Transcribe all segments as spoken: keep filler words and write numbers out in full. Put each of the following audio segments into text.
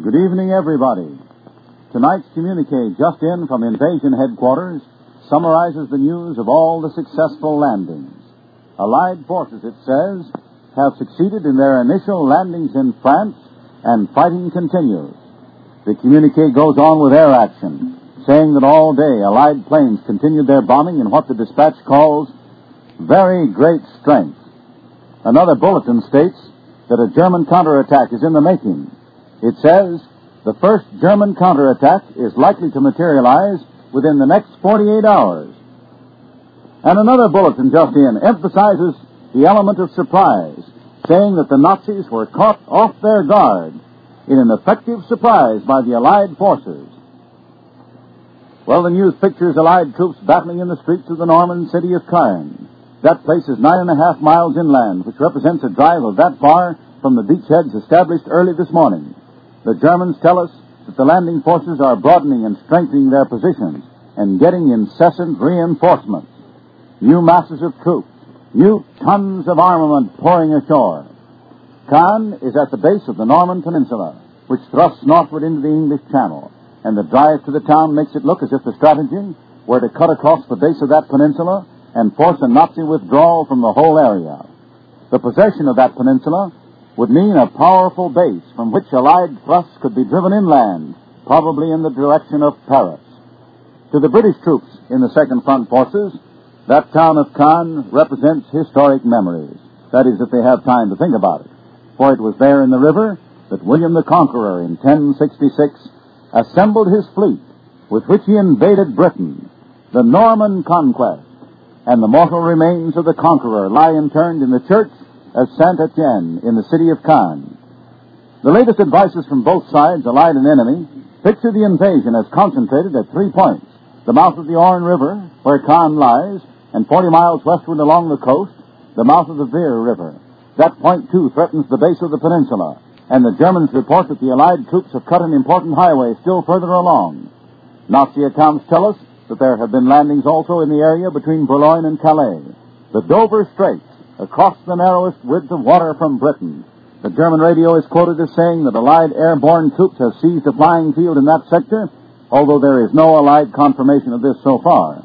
Good evening, everybody. Tonight's communique, just in from Invasion Headquarters, summarizes the news of all the successful landings. Allied forces, it says, have succeeded in their initial landings in France, and fighting continues. The communique goes on with air action, saying that all day Allied planes continued their bombing in what the dispatch calls very great strength. Another bulletin states that a German counterattack is in the making. It says the first German counterattack is likely to materialize within the next forty-eight hours. And another bulletin just in emphasizes the element of surprise, saying that the Nazis were caught off their guard in an effective surprise by the Allied forces. Well, the news pictures Allied troops battling in the streets of the Norman city of Caen. That place is nine and a half miles inland, which represents a drive of that far from the beachheads established early this morning. The Germans tell us that the landing forces are broadening and strengthening their positions and getting incessant reinforcements. New masses of troops, new tons of armament pouring ashore. Caen is at the base of the Norman Peninsula, which thrusts northward into the English Channel, and the drive to the town makes it look as if the strategy were to cut across the base of that peninsula and force a Nazi withdrawal from the whole area. The possession of that peninsula would mean a powerful base from which Allied thrusts could be driven inland, probably in the direction of Paris. To the British troops in the Second Front forces, that town of Caen represents historic memories. That is, if they have time to think about it. For it was there in the river that William the Conqueror in ten sixty-six assembled his fleet with which he invaded Britain, the Norman Conquest, and the mortal remains of the conqueror lie interned in the church of Saint-Etienne in the city of Caen. The latest advices from both sides, allied and enemy, picture the invasion as concentrated at three points: the mouth of the Orne River, where Caen lies, and forty miles westward along the coast, the mouth of the Vire River. That point, too, threatens the base of the peninsula, and the Germans report that the Allied troops have cut an important highway still further along. Nazi accounts tell us that there have been landings also in the area between Boulogne and Calais, the Dover Straits, across the narrowest width of water from Britain. The German radio is quoted as saying that Allied airborne troops have seized a flying field in that sector, although there is no Allied confirmation of this so far.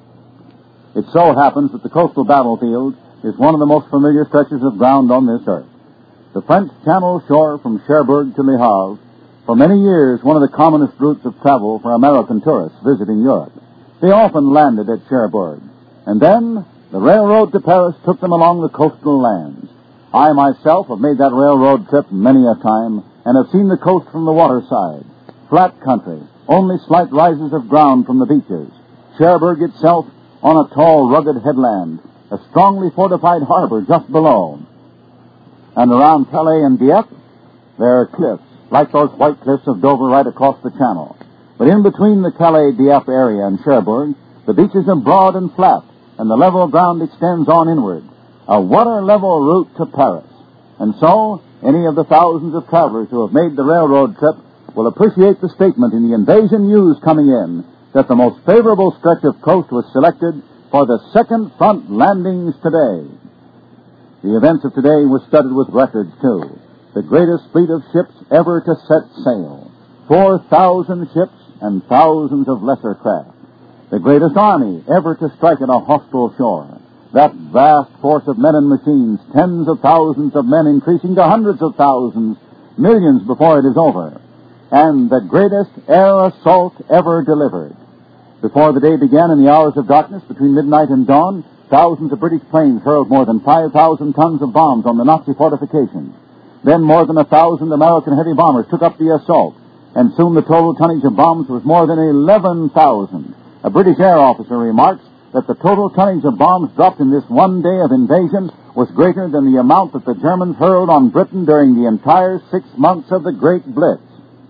It so happens that the coastal battlefield is one of the most familiar stretches of ground on this earth. The French Channel shore from Cherbourg to Le Havre, for many years one of the commonest routes of travel for American tourists visiting Europe. They often landed at Cherbourg, and then the railroad to Paris took them along the coastal lands. I myself have made that railroad trip many a time and have seen the coast from the waterside. Flat country, only slight rises of ground from the beaches. Cherbourg itself on a tall, rugged headland, a strongly fortified harbor just below. And around Calais and Dieppe, there are cliffs, like those white cliffs of Dover right across the channel. But in between the Calais-Dieppe area and Cherbourg, the beaches are broad and flat, and the level ground extends on inward, a water-level route to Paris. And so, any of the thousands of travelers who have made the railroad trip will appreciate the statement in the invasion news coming in that the most favorable stretch of coast was selected for the Second Front landings today. The events of today were studded with records, too. The greatest fleet of ships ever to set sail. Four thousand ships and thousands of lesser craft. The greatest army ever to strike at a hostile shore. That vast force of men and machines, tens of thousands of men increasing to hundreds of thousands, millions before it is over. And the greatest air assault ever delivered. Before the day began, in the hours of darkness between midnight and dawn, thousands of British planes hurled more than five thousand tons of bombs on the Nazi fortifications. Then more than a thousand American heavy bombers took up the assault, and soon the total tonnage of bombs was more than eleven thousand. A British air officer remarks that the total tonnage of bombs dropped in this one day of invasion was greater than the amount that the Germans hurled on Britain during the entire six months of the Great Blitz.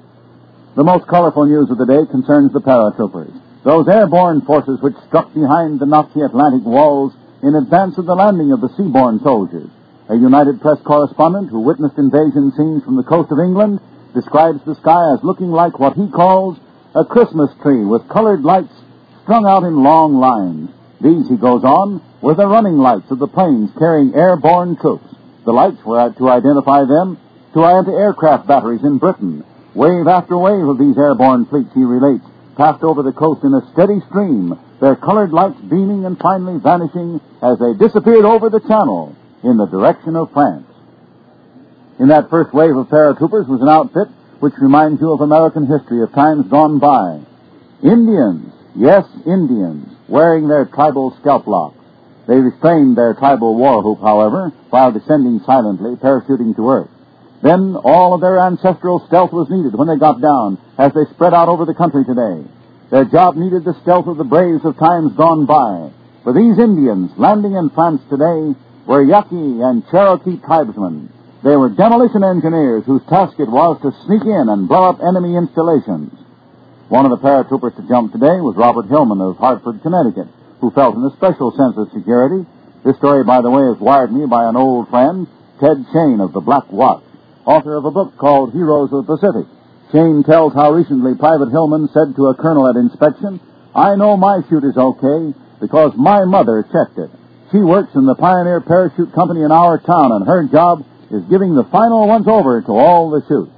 The most colorful news of the day concerns the paratroopers, those airborne forces which struck behind the Nazi Atlantic walls in advance of the landing of the seaborne soldiers. A United Press correspondent who witnessed invasion scenes from the coast of England describes the sky as looking like what he calls a Christmas tree with colored lights strung out in long lines. These, he goes on, were the running lights of the planes carrying airborne troops. The lights were to identify them to anti-aircraft batteries in Britain, Wave after wave of these airborne fleets, he relates, passed over the coast in a steady stream, their colored lights beaming and finally vanishing as they disappeared over the channel in the direction of France. In that first wave of paratroopers was an outfit which reminds you of American history of times gone by. Indians, yes, Indians, wearing their tribal scalp locks. They restrained their tribal war whoop, however, while descending silently, parachuting to earth. Then all of their ancestral stealth was needed when they got down, as they spread out over the country today. Their job needed the stealth of the braves of times gone by. For these Indians landing in France today were Yaqui and Cherokee tribesmen. They were demolition engineers whose task it was to sneak in and blow up enemy installations. One of the paratroopers to jump today was Robert Hillman of Hartford, Connecticut, who felt an especial sense of security. This story, by the way, is wired me by an old friend, Ted Shane of the Black Watch, author of a book called Heroes of the Pacific. Shane tells how recently Private Hillman said to a colonel at inspection, "I know my chute is okay because my mother checked it. She works in the Pioneer Parachute Company in our town, and her job is giving the final once-over to all the chutes."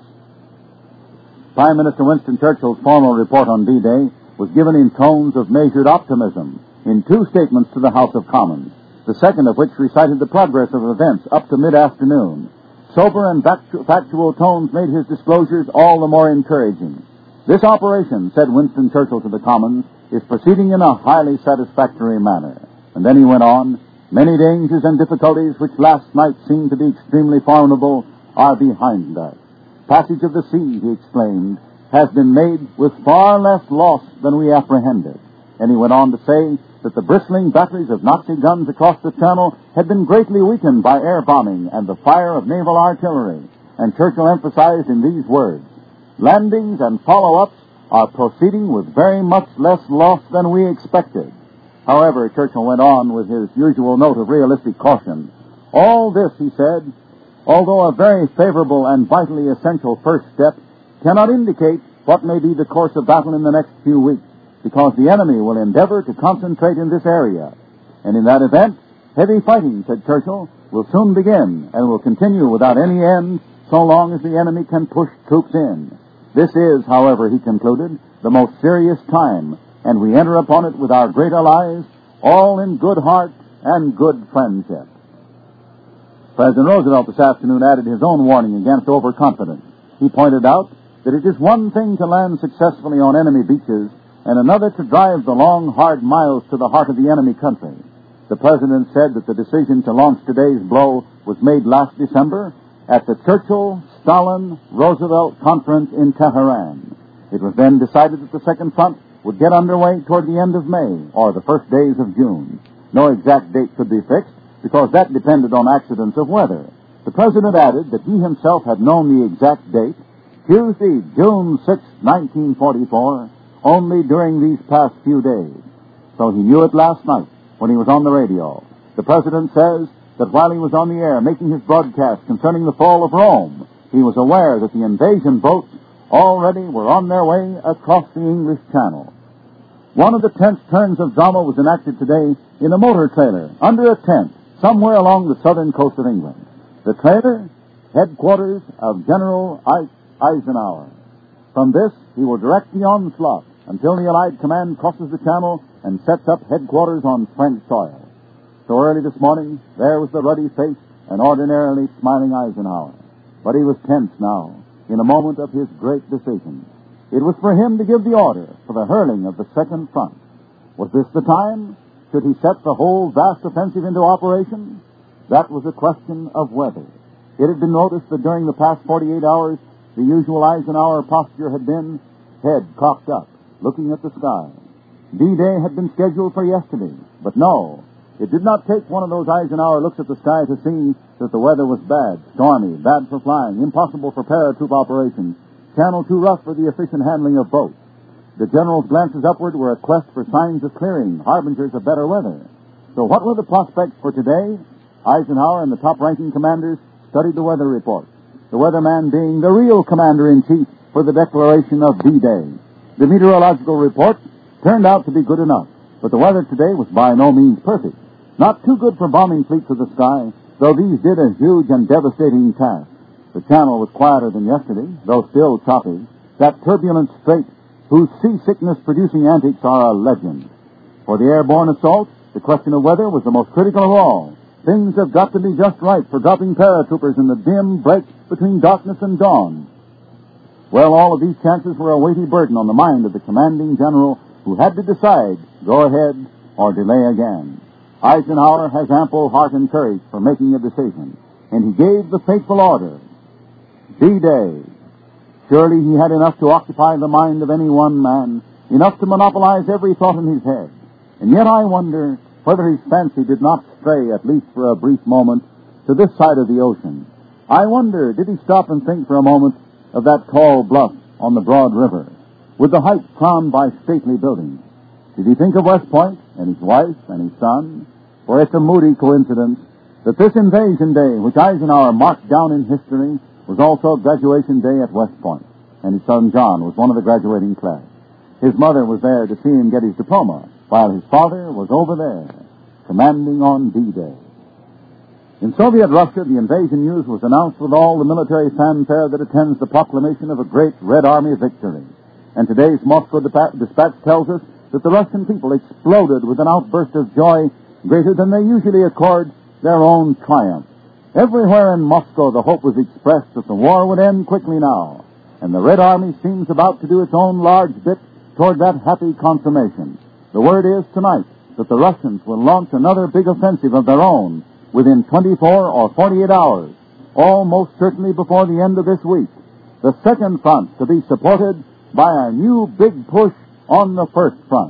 Prime Minister Winston Churchill's formal report on D-Day was given in tones of measured optimism in two statements to the House of Commons, the second of which recited the progress of events up to mid-afternoon. Sober and factual tones made his disclosures all the more encouraging. "This operation," said Winston Churchill to the Commons, "is proceeding in a highly satisfactory manner." And then he went on, "Many dangers and difficulties which last night seemed to be extremely formidable are behind us. Passage of the sea," he exclaimed, "has been made with far less loss than we apprehended." And he went on to say that the bristling batteries of Nazi guns across the Channel had been greatly weakened by air bombing and the fire of naval artillery. And Churchill emphasized in these words, "Landings and follow-ups are proceeding with very much less loss than we expected." However, Churchill went on with his usual note of realistic caution. "All this," he said, "although a very favorable and vitally essential first step, cannot indicate what may be the course of battle in the next few weeks, because the enemy will endeavor to concentrate in this area. And in that event, heavy fighting," said Churchill, "will soon begin and will continue without any end so long as the enemy can push troops in. This is, however," he concluded, "the most serious time, and we enter upon it with our great allies, all in good heart and good friendship." President Roosevelt this afternoon added his own warning against overconfidence. He pointed out that it is one thing to land successfully on enemy beaches and another to drive the long, hard miles to the heart of the enemy country. The President said that the decision to launch today's blow was made last December at the Churchill-Stalin-Roosevelt Conference in Tehran. It was then decided that the Second Front would get underway toward the end of May or the first days of June. No exact date could be fixed because that depended on accidents of weather. The President added that he himself had known the exact date, Tuesday, June sixth, nineteen forty-four, only during these past few days. So he knew it last night when he was on the radio. The President says that while he was on the air making his broadcast concerning the fall of Rome, he was aware that the invasion boats already were on their way across the English Channel. One of the tense turns of drama was enacted today in a motor trailer under a tent somewhere along the southern coast of England. The trailer, headquarters of General Eisenhower. From this, he will direct the onslaught until the Allied command crosses the Channel and sets up headquarters on French soil. So early this morning, there was the ruddy-faced and ordinarily smiling Eisenhower. But he was tense now, in a moment of his great decision. It was for him to give the order for the hurling of the Second Front. Was this the time? Should he set the whole vast offensive into operation? That was a question of whether. It had been noticed that during the past forty-eight hours, the usual Eisenhower posture had been head cocked up, looking at the sky. D-Day had been scheduled for yesterday, but no, it did not take one of those Eisenhower looks at the sky to see that the weather was bad, stormy, bad for flying, impossible for paratroop operations, channel too rough for the efficient handling of boats. The general's glances upward were a quest for signs of clearing, harbingers of better weather. So what were the prospects for today? Eisenhower and the top-ranking commanders studied the weather report, the weatherman being the real commander-in-chief for the declaration of D-Day. The meteorological report turned out to be good enough, but the weather today was by no means perfect. Not too good for bombing fleets of the sky, though these did a huge and devastating task. The channel was quieter than yesterday, though still choppy. That turbulent strait, whose seasickness-producing antics are a legend. For the airborne assault, the question of weather was the most critical of all. Things have got to be just right for dropping paratroopers in the dim break between darkness and dawn. Well, all of these chances were a weighty burden on the mind of the commanding general who had to decide, go ahead or delay again. Eisenhower has ample heart and courage for making a decision, and he gave the fateful order, D-Day. Surely he had enough to occupy the mind of any one man, enough to monopolize every thought in his head. And yet I wonder whether his fancy did not stray, at least for a brief moment, to this side of the ocean. I wonder, did he stop and think for a moment of that tall bluff on the broad river, with the heights crowned by stately buildings? Did he think of West Point and his wife and his son? For it's a moody coincidence that this invasion day, which Eisenhower marked down in history, was also graduation day at West Point, and his son John was one of the graduating class. His mother was there to see him get his diploma, while his father was over there, commanding on D-Day. In Soviet Russia, the invasion news was announced with all the military fanfare that attends the proclamation of a great Red Army victory. And today's Moscow Dispatch tells us that the Russian people exploded with an outburst of joy greater than they usually accord their own triumph. Everywhere in Moscow, the hope was expressed that the war would end quickly now, and the Red Army seems about to do its own large bit toward that happy consummation. The word is tonight that the Russians will launch another big offensive of their own within twenty-four or forty-eight hours, almost certainly before the end of this week. The second front to be supported by a new big push on the first front.